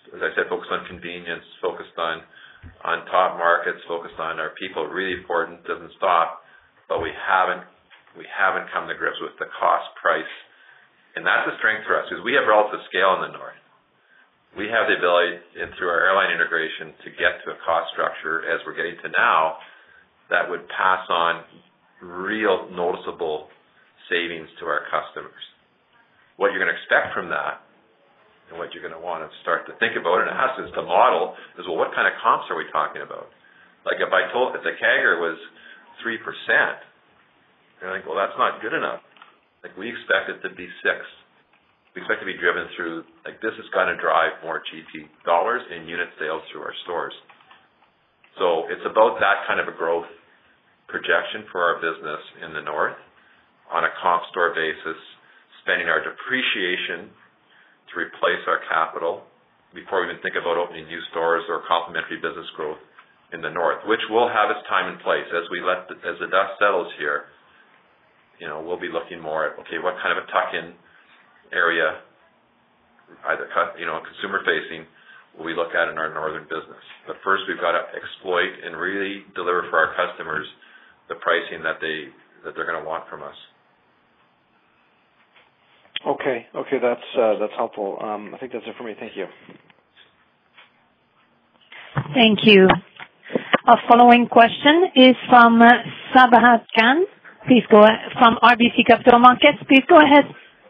as I said, focused on convenience, focused on on top markets, focused on our people. Really important, doesn't stop, but we haven't we haven't come to grips with the cost price, and that's a strength for us because we have relative scale in the north. We have the ability, and through our airline integration, to get to a cost structure as we're getting to now that would pass on real noticeable savings to our customers. What you're going to expect from that, and what you're going to want to start to think about and ask is the model is, well, what kind of comps are we talking about? Like if I told, if the C A G R was three percent, you're like, well, that's not good enough. Like we expect it to be six. We expect to be driven through, like this is going to drive more G T dollars in unit sales through our stores. So it's about that kind of a growth projection for our business in the north on a comp store basis, spending our depreciation to replace our capital before we even think about opening new stores or complementary business growth in the north, which will have its time and place as we let the, as the dust settles here. You know, we'll be looking more at, okay, what kind of a tuck-in area, either you know consumer facing, will we look at in our northern business. But first, we've got to exploit and really deliver for our customers the pricing that they that they're going to want from us. Okay, okay, that's uh, that's helpful. Um, I think that's it for me. Thank you. Thank you. Our following question is from uh, Sabahat Khan. Please go ahead, from R B C Capital Markets. Please go ahead.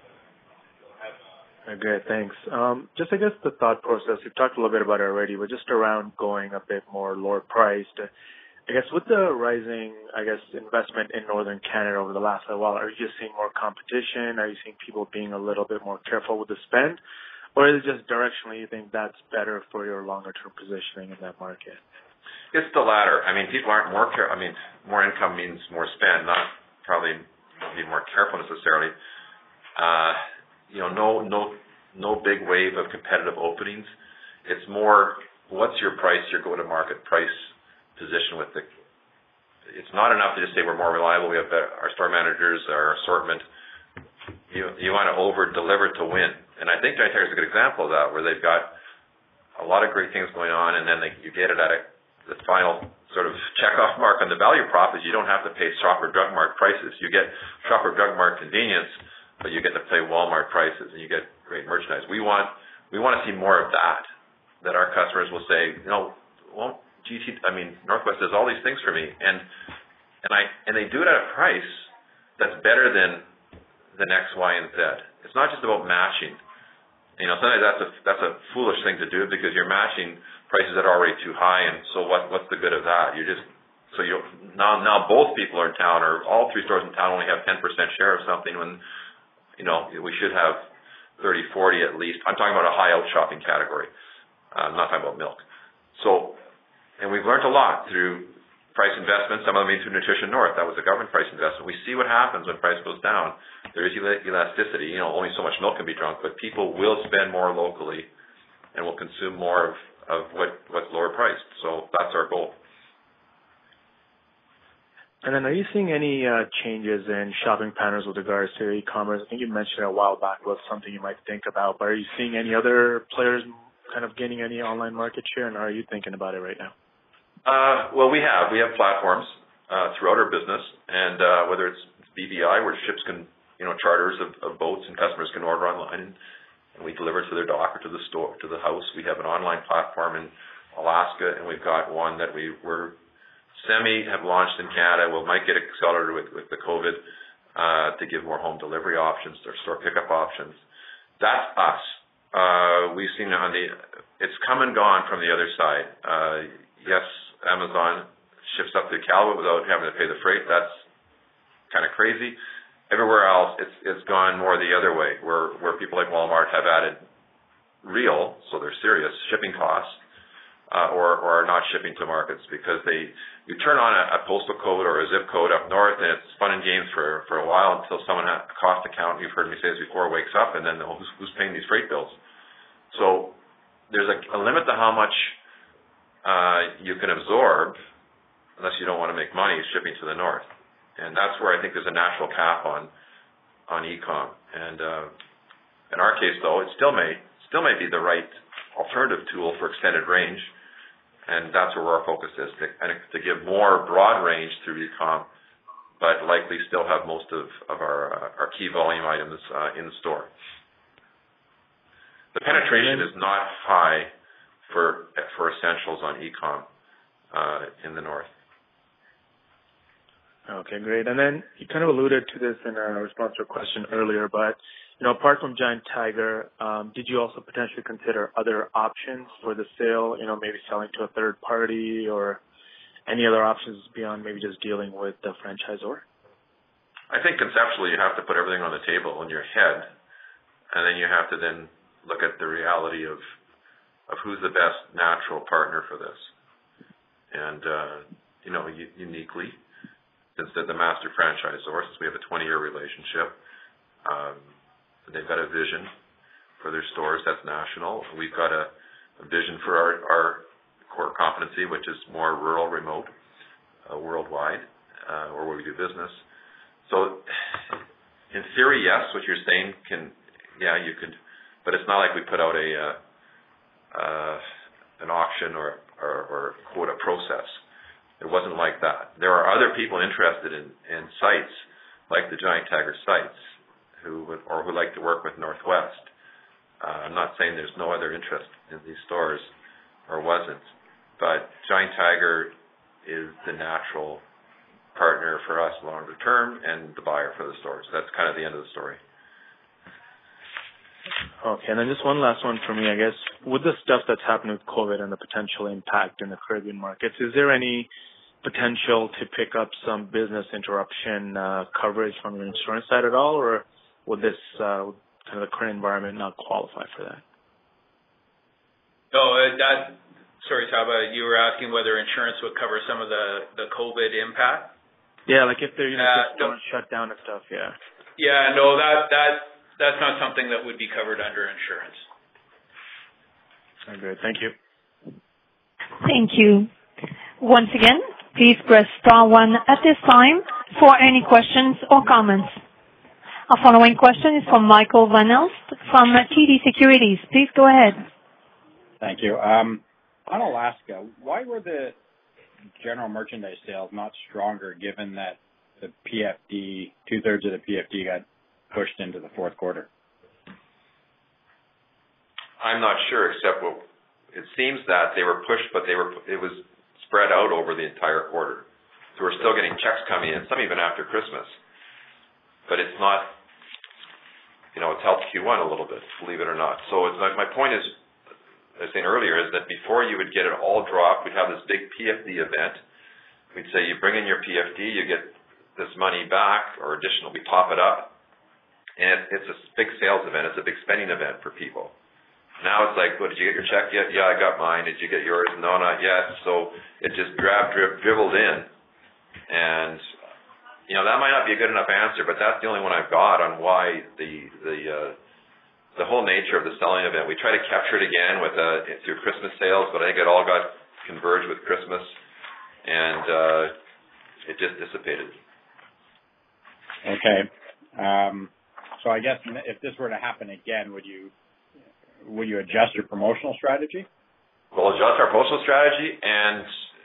Great, thanks. Um, just, I guess, the thought process, we've talked a little bit about it already, but just around going a bit more lower priced. I guess with the rising, I guess, investment in Northern Canada over the last little while, are you just seeing more competition? Are you seeing people being a little bit more careful with the spend? Or is it just directionally you think that's better for your longer-term positioning in that market? It's the latter. I mean, people aren't more care. I mean, more income means more spend, not probably be more careful necessarily. Uh, you know, no, no, no big wave of competitive openings. It's more, what's your price, your go-to-market price position with the. It's not enough to just say we're more reliable. We have better, our store managers, our assortment. You you want to over-deliver to win, and I think Giant Tiger is a good example of that, where they've got a lot of great things going on, and then they, you get it at a, the final sort of check-off mark on the value prop is you don't have to pay Shoppers Drug Mart prices. You get Shoppers Drug Mart convenience, but you get to pay Walmart prices, and you get great merchandise. We want we want to see more of that, that our customers will say, you know, well, G T, I mean, Northwest does all these things for me, and and I and they do it at a price that's better than the next Y and Z. It's not just about matching. You know, sometimes that's a that's a foolish thing to do because you're matching prices that are already too high, and so what what's the good of that? You just so you now now both people are in town, or all three stores in town only have ten percent share of something when you know we should have thirty, forty at least. I'm talking about a high out shopping category. I'm not talking about milk. So. And we've learned a lot through price investments. Some of them through Nutrition North. That was a government price investment. We see what happens when price goes down. There is elasticity. You know, only so much milk can be drunk, but people will spend more locally and will consume more of, of what, what's lower priced. So that's our goal. And then are you seeing any uh, changes in shopping patterns with regards to e-commerce? I think you mentioned a while back was something you might think about, but are you seeing any other players kind of gaining any online market share, and are you thinking about it right now? Uh, well, we have. We have platforms uh, throughout our business, and uh, whether it's B B I, where ships can, you know, charters of, of boats and customers can order online, and we deliver to their dock or to the store, to the house. We have an online platform in Alaska, and we've got one that we were semi have launched in Canada. We might get accelerated with, with the COVID uh, to give more home delivery options or store pickup options. That's us. Uh, we've seen on the, it's come and gone from the other side. Uh, yes, Amazon ships up to Calgary without having to pay the freight. That's kind of crazy. Everywhere else, it's it's gone more the other way, where where people like Walmart have added real, so they're serious, shipping costs, uh, or or are not shipping to markets because they you turn on a, a postal code or a zip code up north, and it's fun and games for for a while until someone at a cost account, you've heard me say this before, wakes up, and then oh, who's, who's paying these freight bills? So there's a, a limit to how much uh, you can absorb unless you don't want to make money shipping to the north. And that's where I think there's a natural cap on on e-com. And uh, in our case, though, it still may still may be the right alternative tool for extended range, and that's where our focus is, to, and to give more broad range through e-com, but likely still have most of, of our uh, our key volume items uh, in store. The penetration is not high for for essentials on e-com uh, in the north. Okay, great. And then you kind of alluded to this in a response to a question earlier, but you know, apart from Giant Tiger, um, did you also potentially consider other options for the sale? You know, maybe selling to a third party or any other options beyond maybe just dealing with the franchisor? I think conceptually you have to put everything on the table in your head, and then you have to then look at the reality of of who's the best natural partner for this. And uh, you know, u- uniquely. Since they're the master franchisor, since we have a twenty-year relationship, um, they've got a vision for their stores that's national. We've got a, a vision for our, our core competency, which is more rural, remote, uh, worldwide, uh, or where we do business. So, in theory, yes, what you're saying can, yeah, you could, but it's not like we put out a uh, uh, an auction or, or, or quota process. It wasn't like that. There are other people interested in, in sites like the Giant Tiger sites who would, or who like to work with Northwest. Uh, I'm not saying there's no other interest in these stores, or wasn't, but Giant Tiger is the natural partner for us longer term and the buyer for the stores. That's kind of the end of the story. Okay, and then just one last one for me, I guess. With the stuff that's happened with COVID and the potential impact in the Caribbean markets, is there any potential to pick up some business interruption uh, coverage from your insurance side at all, or would this uh, kind of the current environment not qualify for that? No, uh, that, sorry, Taba, you were asking whether insurance would cover some of the, the COVID impact? Yeah, like if they're, you know, uh, don't shut down and stuff, yeah. Yeah, no, that, that, that's not something that would be covered under insurance. Okay, thank you. Thank you. Once again, please press star one at this time for any questions or comments. Our following question is from Michael Van Elst from T D Securities. Please go ahead. Thank you. Um, on Alaska, why were the general merchandise sales not stronger given that the P F D, two-thirds of the P F D got pushed into the fourth quarter? I'm not sure, except what it seems that they were pushed, but they were it was spread out over the entire quarter. So we're still getting checks coming in, some even after Christmas. But it's not, you know, it's helped Q one a little bit, believe it or not. So it's, my, my point is, as I was saying earlier, is that before you would get it all dropped, we'd have this big P F D event. We'd say you bring in your P F D, you get this money back, or additional, we top it up. And it, it's a big sales event. It's a big spending event for people. Now it's like, well, did you get your check yet? Yeah, I got mine. Did you get yours? No, not yet. So it just drab, drib, dribbled in. And, you know, that might not be a good enough answer, but that's the only one I've got on why the the uh, the whole nature of the selling event. We try to capture it again with uh, through Christmas sales, but I think it all got converged with Christmas, and uh, it just dissipated. Okay. Um, so I guess if this were to happen again, would you would you adjust your promotional strategy? We'll adjust our promotional strategy, and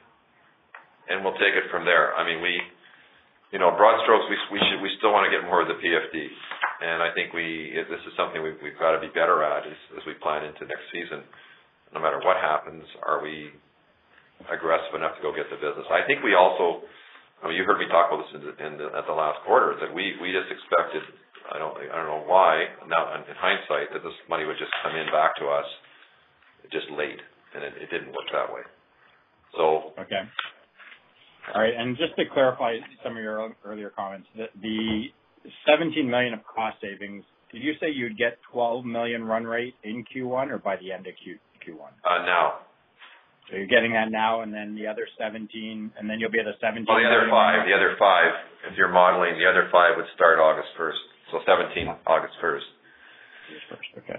and we'll take it from there. I mean, we, you know, broad strokes, we we should we still want to get more of the P F D, and I think we this is something we've, we've got to be better at as, as we plan into next season. No matter what happens, are we aggressive enough to go get the business? I think we also, I mean, you heard me talk about this in, the, in the, at the last quarter, that we we just expected. I don't I don't know why now in hindsight that this money would just come in back to us just late, and it, it didn't work that way. So okay, all right. And just to clarify some of your earlier comments, the, the seventeen million of cost savings. Did you say you'd get twelve million run rate in Q one or by the end of Q Q1? Uh, now. So you're getting that now, and then the other seventeen, and then you'll be at a seventeen. Well, the other five. The other five. If you're modeling, the other five would start August first. So seventeen, August first. First, okay.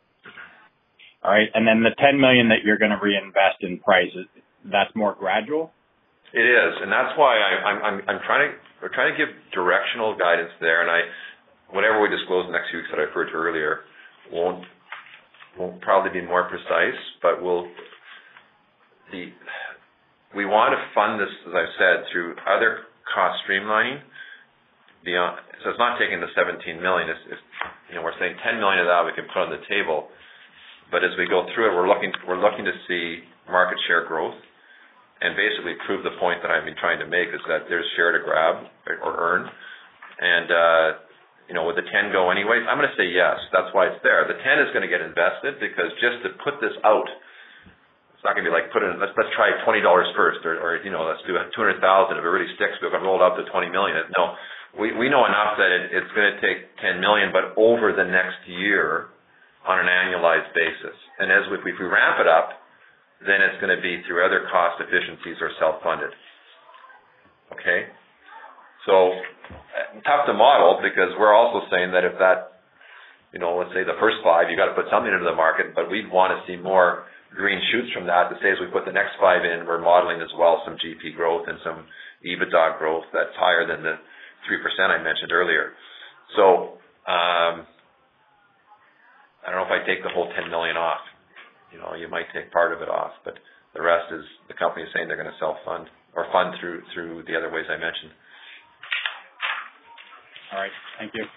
All right, and then the ten million that you're going to reinvest in prices, that's more gradual? It is, and that's why I, I'm, I'm, I'm trying to, we're trying to give directional guidance there, and I, whatever we disclose next week that I referred to earlier, won't, won't probably be more precise, but we'll the we want to fund this, as I've said, through other cost streamlining beyond. So it's not taking the seventeen million. It's, it's, you know, we're saying ten million of that we can put on the table, but as we go through it, we're looking we're looking to see market share growth, and basically prove the point that I've been trying to make is that there's share to grab or earn, and uh, you know, would the ten go anyways? I'm going to say yes. That's why it's there. The ten is going to get invested because just to put this out. It's not going to be like put in. Let's let's try twenty dollars first, or, or you know, let's do two hundred thousand. If it really sticks, we're going to roll it up to twenty million. No, we we know enough that it, it's going to take ten million, but over the next year on an annualized basis. And as we, if we ramp it up, then it's going to be through other cost efficiencies or self-funded. Okay, so tough to model because we're also saying that if that, you know, let's say the first five, you got to put something into the market, but we'd want to see more green shoots from that to say as we put the next five in, we're modeling as well some G P growth and some EBITDA growth that's higher than the three percent I mentioned earlier. So um, I don't know if I take the whole ten million off. You know, you might take part of it off, but the rest is the company is saying they're going to self-fund or fund through through the other ways I mentioned. All right. Thank you.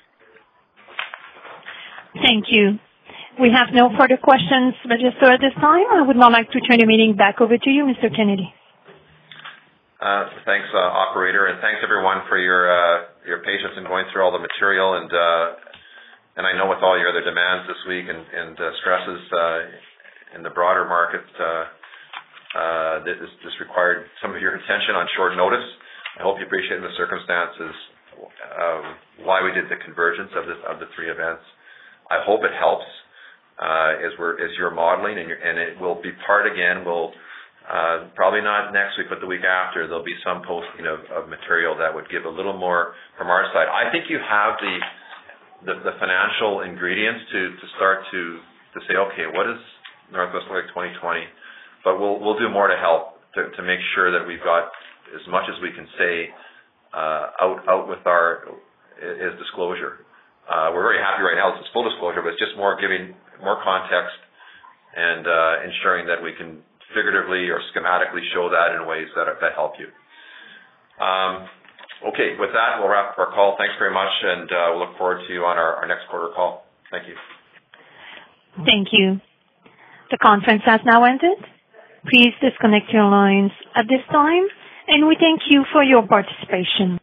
Thank you. We have no further questions registered at this time. I would now like to turn the meeting back over to you, Mister Kennedy. Uh, thanks, uh, operator, and thanks everyone for your uh, your patience in going through all the material. And uh, and I know with all your other demands this week and, and uh, stresses uh, in the broader market, uh, uh, this, this required some of your attention on short notice. I hope you appreciate the circumstances uh, why we did the convergence of this of the three events. I hope it helps. Uh, as we're as you're modeling, and, you're, and it will be part again. We'll uh, probably not next week, but the week after, there'll be some posting of, of material that would give a little more from our side. I think you have the the, the financial ingredients to, to start to to say, okay, what is Northwest look like twenty twenty? But we'll we'll do more to help to, to make sure that we've got as much as we can say uh, out out with our is disclosure. Uh, we're very happy right now. This is full disclosure, but it's just more giving more context and uh, ensuring that we can figuratively or schematically show that in ways that that help you. Um, okay, with that, we'll wrap up our call. Thanks very much, and uh, we'll look forward to you on our, our next quarter call. Thank you. Thank you. The conference has now ended. Please disconnect your lines at this time, and we thank you for your participation.